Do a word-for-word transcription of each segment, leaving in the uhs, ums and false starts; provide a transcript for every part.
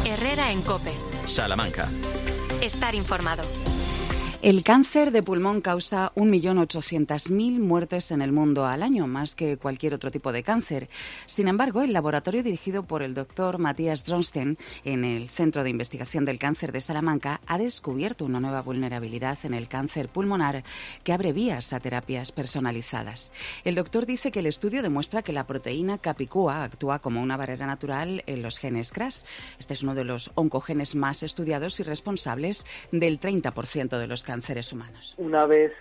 Herrera en COPE. Salamanca. Estar informado. El cáncer de pulmón causa un millón ochocientas mil muertes en el mundo al año, más que cualquier otro tipo de cáncer. Sin embargo, el laboratorio dirigido por el doctor Matías Dronsten en el Centro de Investigación del Cáncer de Salamanca ha descubierto una nueva vulnerabilidad en el cáncer pulmonar que abre vías a terapias personalizadas. El doctor dice que el estudio demuestra que la proteína Capicúa actúa como una barrera natural en los genes C R A S. Este es uno de los oncogenes más estudiados y responsables del treinta por ciento de los cánceres humanos. Una vez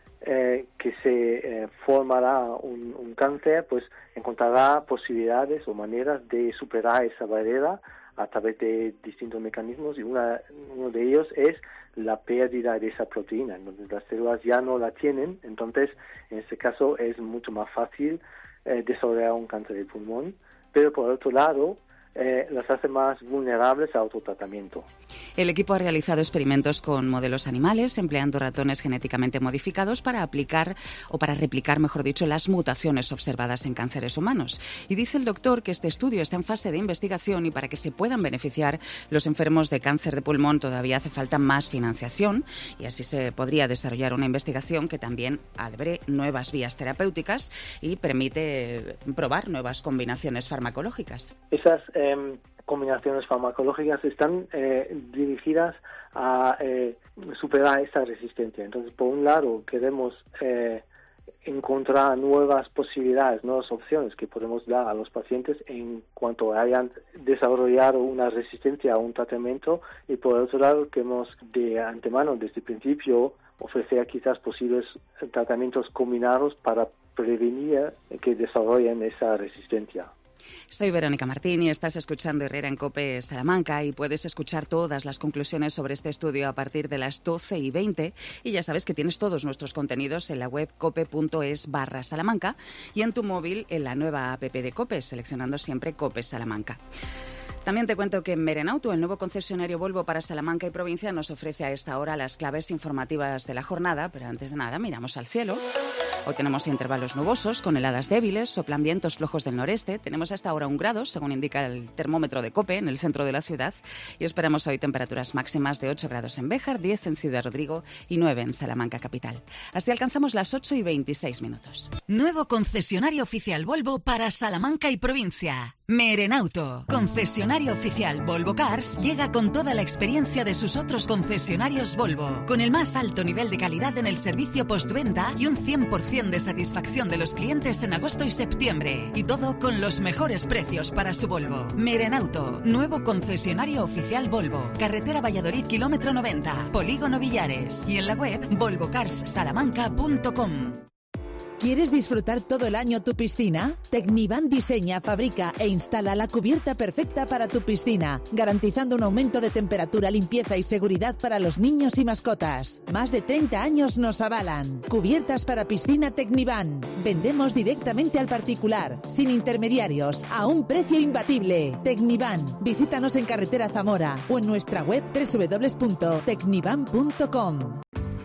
eh, que se eh, formará un, un cáncer, pues encontrará posibilidades o maneras de superar esa barrera a través de distintos mecanismos, y una, uno de ellos es la pérdida de esa proteína. Entonces las células ya no la tienen, entonces en este caso es mucho más fácil eh, desarrollar un cáncer de pulmón, pero por otro lado Eh, las hace más vulnerables a autotratamiento. El equipo ha realizado experimentos con modelos animales, empleando ratones genéticamente modificados para aplicar o para replicar, mejor dicho, las mutaciones observadas en cánceres humanos. Y dice el doctor que este estudio está en fase de investigación y para que se puedan beneficiar los enfermos de cáncer de pulmón todavía hace falta más financiación, y así se podría desarrollar una investigación que también abre nuevas vías terapéuticas y permite probar nuevas combinaciones farmacológicas. Esas eh, combinaciones farmacológicas están eh, dirigidas a eh, superar esta resistencia. Entonces, por un lado, queremos eh, encontrar nuevas posibilidades, nuevas opciones que podemos dar a los pacientes en cuanto hayan desarrollado una resistencia a un tratamiento, y por otro lado, queremos de antemano, desde el principio, ofrecer quizás posibles tratamientos combinados para prevenir que desarrollen esa resistencia. Soy Verónica Martín y estás escuchando Herrera en COPE Salamanca, y puedes escuchar todas las conclusiones sobre este estudio a partir de las doce y veinte, y ya sabes que tienes todos nuestros contenidos en la web cope.es barra Salamanca y en tu móvil en la nueva app de COPE, seleccionando siempre COPE Salamanca. También te cuento que Merenauto, el nuevo concesionario Volvo para Salamanca y provincia, nos ofrece a esta hora las claves informativas de la jornada, pero antes de nada miramos al cielo. Hoy tenemos intervalos nubosos con heladas débiles, soplan vientos flojos del noreste. Tenemos hasta ahora un grado, según indica el termómetro de COPE, en el centro de la ciudad. Y esperamos hoy temperaturas máximas de ocho grados en Béjar, diez en Ciudad Rodrigo y nueve en Salamanca capital. Así alcanzamos las ocho y veintiséis minutos. Nuevo concesionario oficial Volvo para Salamanca y provincia. Merenauto, concesionario oficial Volvo Cars, llega con toda la experiencia de sus otros concesionarios Volvo, con el más alto nivel de calidad en el servicio postventa y un cien por ciento de satisfacción de los clientes en agosto y septiembre. Y todo con los mejores precios para su Volvo. Merenauto, nuevo concesionario oficial Volvo, carretera Valladolid, kilómetro noventa, Polígono Villares, y en la web volvo cars salamanca punto com. ¿Quieres disfrutar todo el año tu piscina? Tecnivan diseña, fabrica e instala la cubierta perfecta para tu piscina, garantizando un aumento de temperatura, limpieza y seguridad para los niños y mascotas. Más de treinta años nos avalan. Cubiertas para piscina Tecnivan. Vendemos directamente al particular, sin intermediarios, a un precio imbatible. Tecnivan. Visítanos en carretera Zamora o en nuestra web doble u doble u doble u punto tecnivan punto com.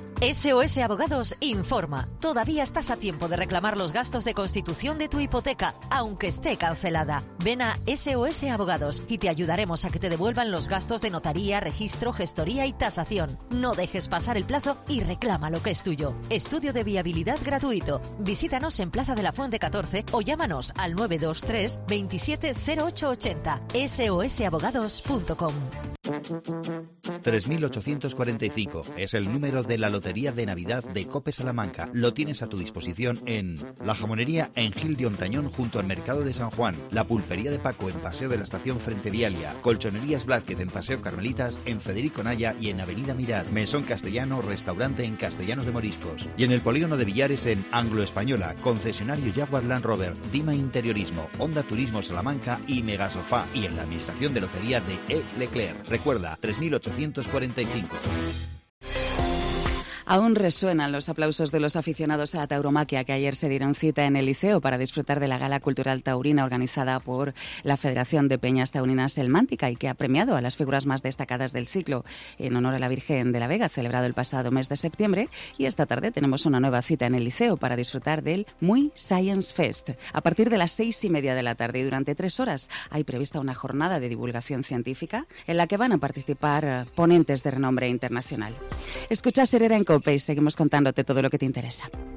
S O S Abogados informa. Todavía estás a tiempo de reclamar los gastos de constitución de tu hipoteca, aunque esté cancelada. Ven a S O S Abogados y te ayudaremos a que te devuelvan los gastos de notaría, registro, gestoría y tasación. No dejes pasar el plazo y reclama lo que es tuyo. Estudio de viabilidad gratuito. Visítanos en Plaza de la Fuente catorce o llámanos al nueve dos tres veintisiete cero ocho ochenta. S O S abogados punto com. tres mil ochocientos cuarenta y cinco es el número de la Lotería de Navidad de COPE Salamanca. Lo tienes a tu disposición en La Jamonería en Gil de Ontañón junto al Mercado de San Juan, La Pulpería de Paco en Paseo de la Estación frente Vialia, Colchonerías Blázquez en Paseo Carmelitas, en Federico Naya y en Avenida Mirar, Mesón Castellano, restaurante en Castellanos de Moriscos, y en el Polígono de Villares en Anglo Española, concesionario Jaguar Land Rover, Dima Interiorismo, Honda Turismo Salamanca y Megasofá, y en la Administración de Lotería de E. Leclerc. Recuerda, tres mil ochocientos cuarenta y cinco. Aún resuenan los aplausos de los aficionados a la tauromaquia que ayer se dieron cita en el Liceo para disfrutar de la gala cultural taurina organizada por la Federación de Peñas Taurinas Selmántica y que ha premiado a las figuras más destacadas del ciclo en honor a la Virgen de la Vega, celebrado el pasado mes de septiembre. Y esta tarde tenemos una nueva cita en el Liceo para disfrutar del Muy Science Fest. A partir de las seis y media de la tarde y durante tres horas hay prevista una jornada de divulgación científica en la que van a participar ponentes de renombre internacional. Escuchas Herrera en COPE y seguimos contándote todo lo que te interesa.